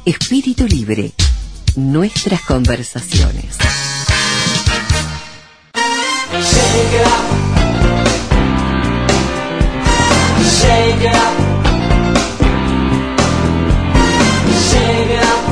Espíritu Libre. Nuestras conversaciones. Shake it up. Shake it up. Shake it up.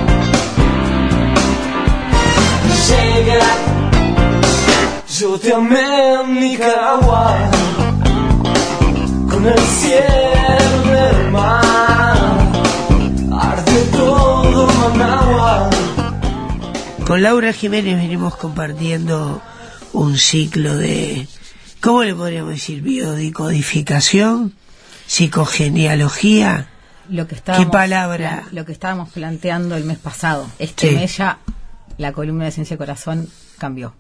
Shake it up. Yo te amé en Nicaragua, con el cielo del mar, arde todo Managua. Con Laura Jiménez venimos compartiendo un ciclo de, ¿cómo le podríamos decir? Biodecodificación, psicogenealogía. ¿Qué palabra? Lo que estábamos planteando el mes pasado. Mes ya la columna de Ciencia y Corazón cambió.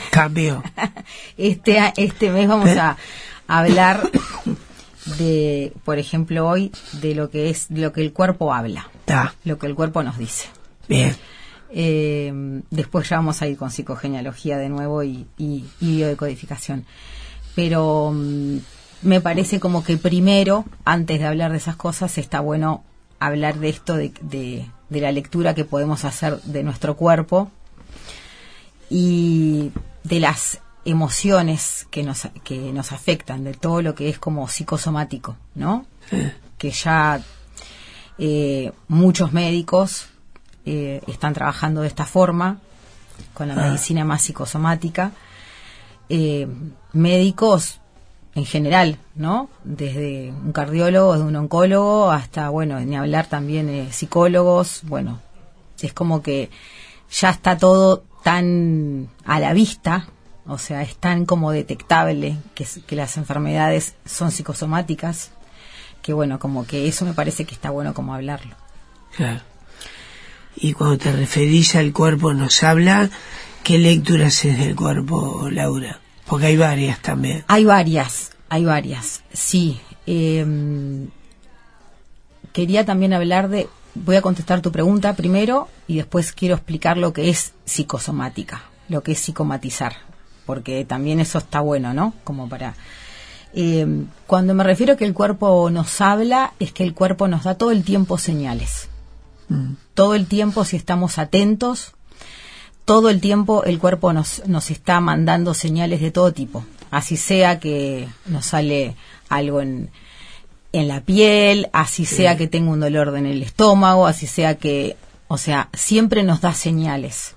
Este mes vamos a hablar de, por ejemplo, hoy, de lo que el cuerpo habla, lo que el cuerpo nos dice. Bien. Después ya vamos a ir con psicogenealogía de nuevo y biodecodificación. Pero me parece como que primero, antes de hablar de esas cosas, está bueno hablar de esto, de la lectura que podemos hacer de nuestro cuerpo y de las emociones que nos afectan, de todo lo que es como psicosomático, ¿no? Que ya muchos médicos están trabajando de esta forma, con la medicina más psicosomática, médicos en general, ¿no? Desde un cardiólogo, de un oncólogo, hasta, bueno, ni hablar también psicólogos. Bueno, es como que ya está todo tan a la vista, o sea, es tan como detectable que las enfermedades son psicosomáticas, que bueno, como que eso me parece que está bueno como hablarlo. Claro. Y cuando te referís al cuerpo nos habla, ¿qué lectura haces del cuerpo, Laura? Porque hay varias también. Hay varias, sí. Quería también hablar de, voy a contestar tu pregunta primero y después quiero explicar lo que es psicosomática, lo que es psicomatizar, porque también eso está bueno, ¿no? Como para... cuando me refiero a que el cuerpo nos habla, es que el cuerpo nos da todo el tiempo señales. Todo el tiempo, si estamos atentos, todo el tiempo el cuerpo nos está mandando señales de todo tipo. Así sea que nos sale algo en la piel, así sea que tengo un dolor en el estómago, así sea que... O sea, siempre nos da señales.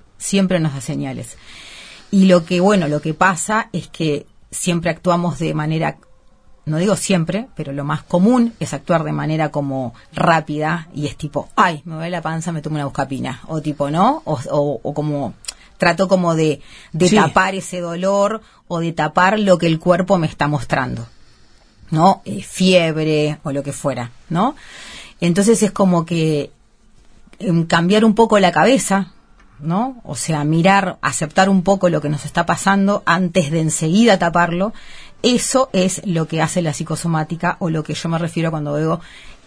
Y lo que pasa es que siempre actuamos de manera... No digo siempre, pero lo más común es actuar de manera como rápida y es tipo, ay, me duele la panza, me tomo una buscapina, o tipo, ¿no? O como trato como de tapar ese dolor o de tapar lo que el cuerpo me está mostrando, ¿no? Fiebre o lo que fuera, ¿no? Entonces es como que cambiar un poco la cabeza, ¿no? O sea, mirar, aceptar un poco lo que nos está pasando antes de enseguida taparlo. Eso es lo que hace la psicosomática, o lo que yo me refiero cuando digo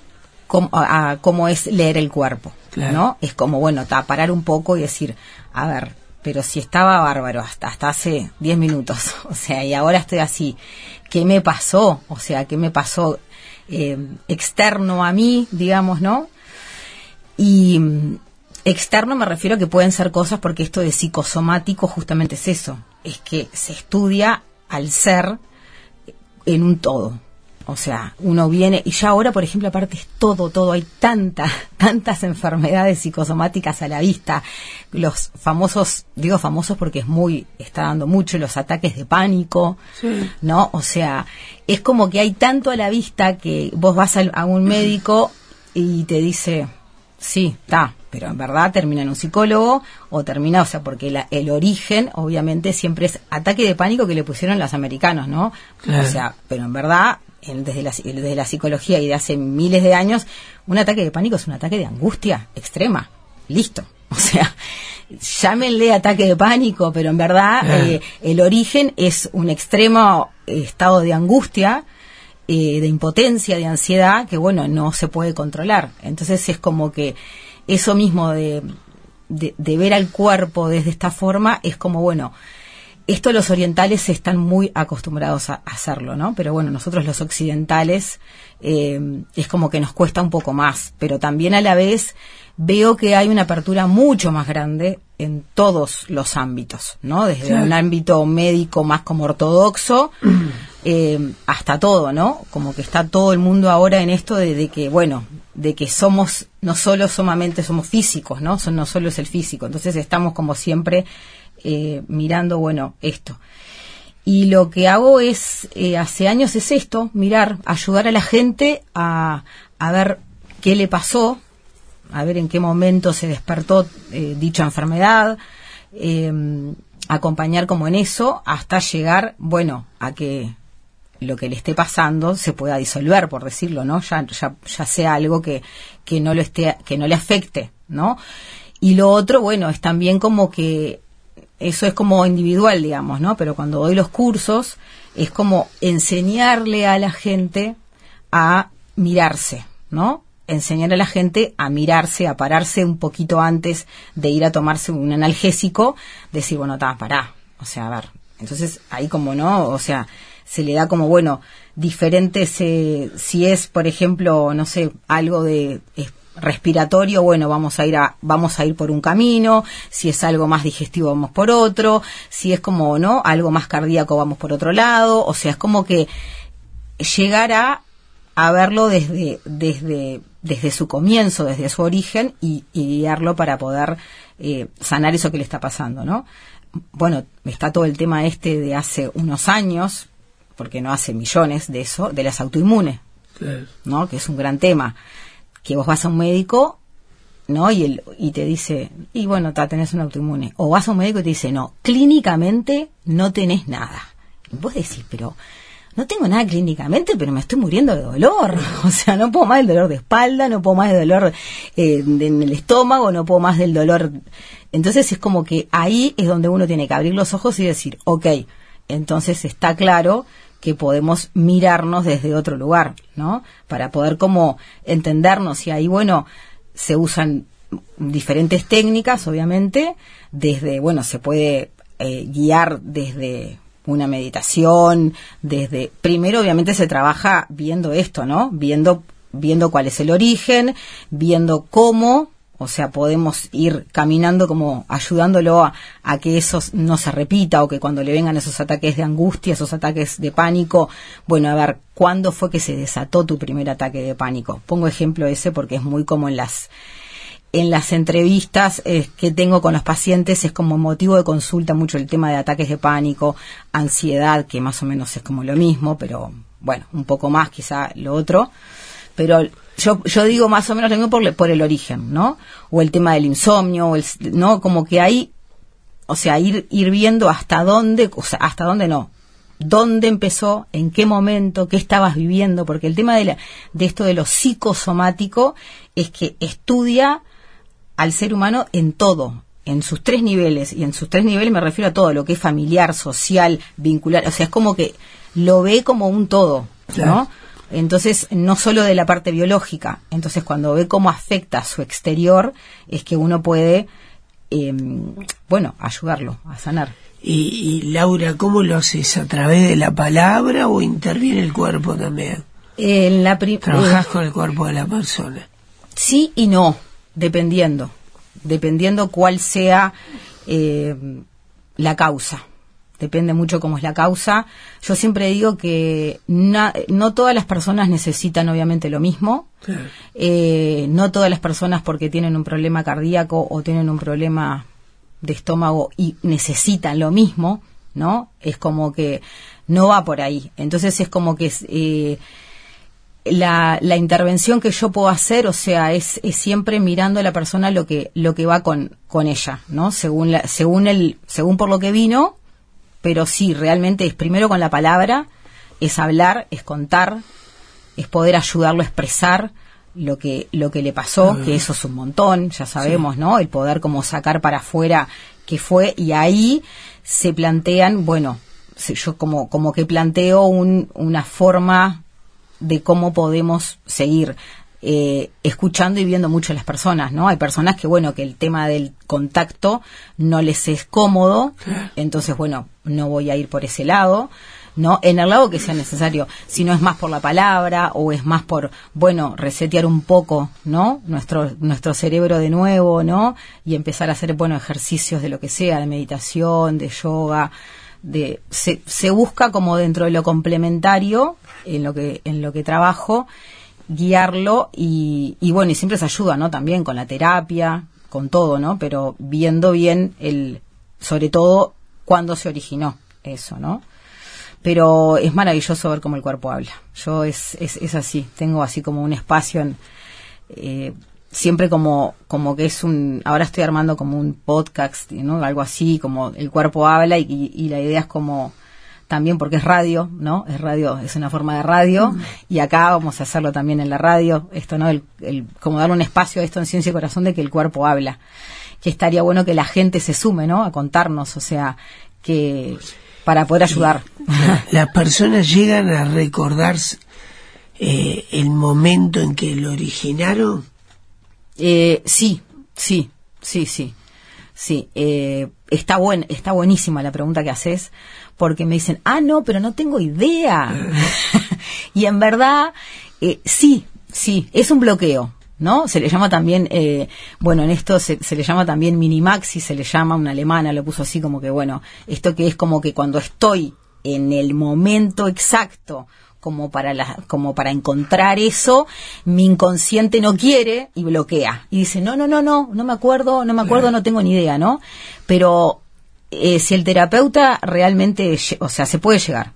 cómo es leer el cuerpo, claro. ¿No? Es como, bueno, parar un poco y decir, a ver, pero si estaba bárbaro hasta hace 10 minutos, o sea, y ahora estoy así, ¿qué me pasó? O sea, ¿qué me pasó externo a mí, digamos, ¿no? Y externo me refiero a que pueden ser cosas, porque esto de psicosomático justamente es eso, es que se estudia al ser en un todo. O sea, uno viene, y ya ahora, por ejemplo, aparte es todo, hay tantas enfermedades psicosomáticas a la vista. Los famosos, digo famosos porque está dando mucho, los ataques de pánico, sí. ¿No? O sea, es como que hay tanto a la vista que vos vas a un médico y te dice, sí, está, pero en verdad termina en un psicólogo o termina, o sea, porque el origen obviamente siempre es ataque de pánico que le pusieron los americanos, ¿no? Claro. O sea, pero en verdad, desde la psicología y de hace miles de años, un ataque de pánico es un ataque de angustia extrema, listo. O sea, llámenle ataque de pánico, pero en verdad el origen es un extremo estado de angustia, de impotencia, de ansiedad, que bueno, no se puede controlar. Entonces es como que eso mismo de ver al cuerpo desde esta forma es como, bueno, esto los orientales están muy acostumbrados a hacerlo, ¿no? Pero bueno, nosotros los occidentales es como que nos cuesta un poco más, pero también a la vez veo que hay una apertura mucho más grande en todos los ámbitos, ¿no? Desde un ámbito médico más como ortodoxo hasta todo, ¿no? Como que está todo el mundo ahora en esto de que, bueno, de que somos, no solo solamente somos físicos, ¿no? No solo es el físico. Entonces estamos como siempre mirando, bueno, esto. Y lo que hago es, hace años es esto, mirar, ayudar a la gente a ver qué le pasó, a ver en qué momento se despertó dicha enfermedad, acompañar como en eso, hasta llegar, bueno, a que lo que le esté pasando se pueda disolver, por decirlo, ¿no? Ya sea algo que no lo esté, que no le afecte, ¿no? Y lo otro, bueno, es también como que eso es como individual, digamos, ¿no? Pero cuando doy los cursos es como enseñarle a la gente a mirarse, ¿no? Enseñar a la gente a mirarse, a pararse un poquito antes de ir a tomarse un analgésico, decir, bueno, pará, o sea, a ver, entonces ahí como no, o sea, se le da como, bueno, diferentes, si es, por ejemplo, no sé, algo de respiratorio, bueno, vamos a ir por un camino, si es algo más digestivo vamos por otro, si es como, ¿no?, algo más cardíaco vamos por otro lado, o sea, es como que llegar a verlo desde su comienzo, desde su origen y guiarlo para poder sanar eso que le está pasando, ¿no? Bueno, está todo el tema de hace unos años, porque no hace millones de eso, de las autoinmunes, claro, ¿no? Que es un gran tema, que vos vas a un médico, ¿no? Y te dice, y bueno, tenés un autoinmune. O vas a un médico y te dice, no, clínicamente no tenés nada. Y vos decís, pero no tengo nada clínicamente, pero me estoy muriendo de dolor. O sea, no puedo más del dolor de espalda, no puedo más del dolor en el estómago, no puedo más del dolor. Entonces es como que ahí es donde uno tiene que abrir los ojos y decir, ok, entonces está claro que podemos mirarnos desde otro lugar, ¿no? Para poder como entendernos. Y ahí, bueno, se usan diferentes técnicas, obviamente, desde, bueno, se puede guiar desde una meditación, primero obviamente se trabaja viendo esto, ¿no? Viendo cuál es el origen, viendo cómo, o sea, podemos ir caminando como ayudándolo a que eso no se repita, o que cuando le vengan esos ataques de angustia, esos ataques de pánico, bueno, a ver, ¿cuándo fue que se desató tu primer ataque de pánico? Pongo ejemplo ese porque es muy como en las entrevistas que tengo con los pacientes, es como motivo de consulta mucho el tema de ataques de pánico, ansiedad, que más o menos es como lo mismo, pero bueno, un poco más quizá lo otro, pero yo digo más o menos lo mismo por el origen, ¿no? O el tema del insomnio, ¿no? Como que hay, o sea, ir viendo hasta dónde, o sea, hasta dónde no, dónde empezó, en qué momento, qué estabas viviendo, porque el tema de esto de lo psicosomático es que estudia al ser humano en todo, en sus 3 niveles, y en sus 3 niveles me refiero a todo, lo que es familiar, social, vincular, o sea, es como que lo ve como un todo, ¿no? Claro. Entonces, no solo de la parte biológica, entonces cuando ve cómo afecta su exterior, es que uno puede, bueno, ayudarlo a sanar. Y Laura, ¿cómo lo haces? ¿A través de la palabra o interviene el cuerpo también? ¿Trabajás con el cuerpo de la persona? Sí y no, dependiendo cuál sea la causa. Depende mucho cómo es la causa. Yo siempre digo que no todas las personas necesitan obviamente lo mismo. Claro. No todas las personas porque tienen un problema cardíaco o tienen un problema de estómago y necesitan lo mismo, ¿no? Es como que no va por ahí. Entonces es como que la intervención que yo puedo hacer, o sea, es siempre mirando a la persona lo que va con ella, ¿no? Según por lo que vino. Pero sí, realmente es primero con la palabra, es hablar, es contar, es poder ayudarlo a expresar lo que le pasó, que eso es un montón, ya sabemos, sí, ¿no? El poder como sacar para afuera qué fue, y ahí se plantean, bueno, yo como que planteo una forma de cómo podemos seguir escuchando y viendo mucho a las personas, ¿no? Hay personas que, bueno, que el tema del contacto no les es cómodo, entonces, bueno, no voy a ir por ese lado. ¿no? En el lado que sea necesario, si no es más por la palabra o es más por, bueno, resetear un poco, ¿no? Nuestro cerebro de nuevo, ¿no? Y empezar a hacer, bueno, ejercicios de lo que sea, de meditación, de yoga, se busca como dentro de lo complementario, en lo que trabajo, guiarlo y bueno, y siempre se ayuda, ¿no? También con la terapia, con todo, ¿no? Pero viendo bien sobre todo cuándo se originó eso, ¿no? Pero es maravilloso ver cómo el cuerpo habla. Yo es así, tengo así como un espacio siempre como que es ahora estoy armando como un podcast, ¿no? Algo así, como el cuerpo habla y la idea es como también porque es radio, ¿no? Es radio, es una forma de radio y acá vamos a hacerlo también en la radio, esto, ¿no? Como darle un espacio a esto en Ciencia y Corazón de que el cuerpo habla. Que estaría bueno que la gente se sume, ¿no? A contarnos, o sea, que para poder ayudar. Las personas llegan a recordarse el momento en que lo originaron. Sí. Está buenísima la pregunta que haces, porque me dicen, no, pero no tengo idea. Y en verdad, sí, es un bloqueo, ¿no? Se le llama también, bueno, en esto se le llama también minimaxi, se le llama, una alemana lo puso así como que, bueno, esto que es como que cuando estoy en el momento exacto, como para encontrar eso, mi inconsciente no quiere y bloquea. Y dice, no me acuerdo, no tengo ni idea, ¿no? Pero si el terapeuta realmente, o sea, se puede llegar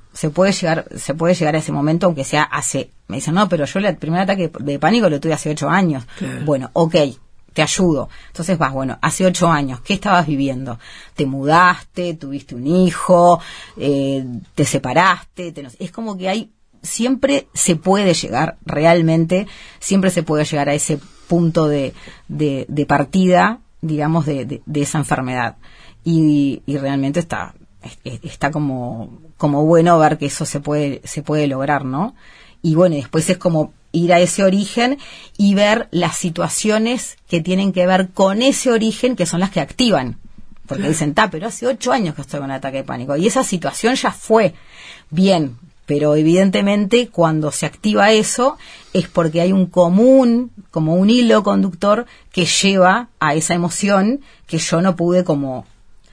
a ese momento, aunque sea me dicen, no, pero yo el primer ataque de pánico lo tuve hace 8 años. Claro. Bueno, okay, te ayudo. Entonces bueno, hace 8 años, ¿qué estabas viviendo? Te mudaste, tuviste un hijo, te separaste, es como que siempre se puede llegar, realmente, siempre se puede llegar a ese punto de partida, digamos, de esa enfermedad. Y realmente está como bueno ver que eso se puede lograr, ¿no? Y bueno, después es como ir a ese origen y ver las situaciones que tienen que ver con ese origen, que son las que activan. Porque dicen, pero hace 8 años que estoy con un ataque de pánico. Y esa situación ya fue bien, pero evidentemente cuando se activa eso es porque hay como un hilo conductor que lleva a esa emoción que yo no pude como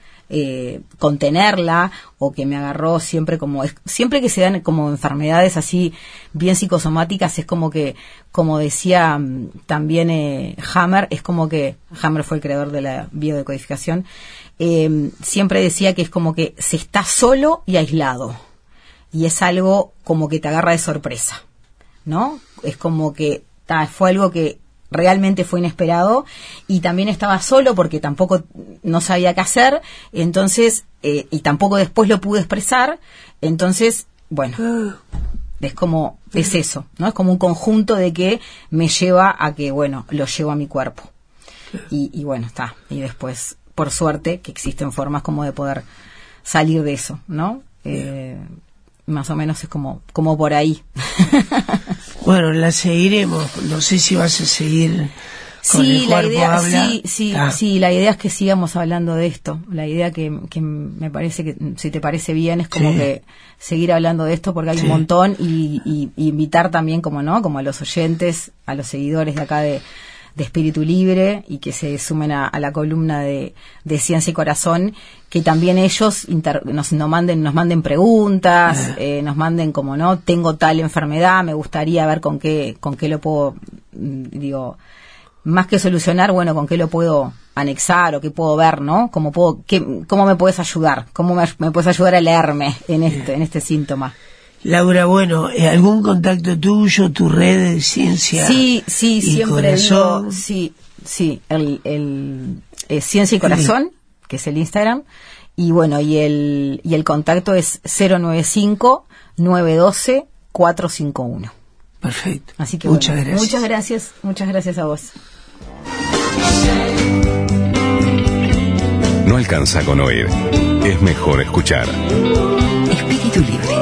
contenerla, o que me agarró siempre que se dan como enfermedades así bien psicosomáticas, es como que, como decía también Hammer, es como que Hammer fue el creador de la biodecodificación, siempre decía que es como que se está solo y aislado, y es algo como que te agarra de sorpresa, ¿no? Es como que fue algo que realmente fue inesperado, y también estaba solo porque tampoco no sabía qué hacer, entonces y tampoco después lo pude expresar, entonces bueno, es eso, ¿no? Es como un conjunto de que me lleva a que, bueno, lo llevo a mi cuerpo, y bueno, y después, por suerte, que existen formas como de poder salir de eso, ¿no? Más o menos es como por ahí. Bueno, la seguiremos. No sé si vas a seguir con el cuerpo habla. Sí, la idea es que sigamos hablando de esto. La idea que me parece que, si te parece bien, es como que seguir hablando de esto, porque hay un montón, y invitar también, como a los oyentes, a los seguidores de acá de Espíritu Libre, y que se sumen a la columna de Ciencia y Corazón, que también ellos nos manden preguntas, nos manden tengo tal enfermedad, me gustaría ver con qué lo puedo, más que solucionar, bueno, con qué lo puedo anexar, o qué puedo ver, ¿no? ¿Cómo me puedes ayudar? ¿Cómo me puedes ayudar a leerme en este síntoma? Laura, bueno, ¿algún contacto tuyo, tu red de Ciencia? Sí, siempre Corazón? Digo, el Ciencia y Corazón, que es el Instagram, y bueno, y el contacto es 095-912-451. Perfecto. Así que muchas gracias. Muchas gracias a vos. No alcanza con oír, es mejor escuchar. Espíritu Libre.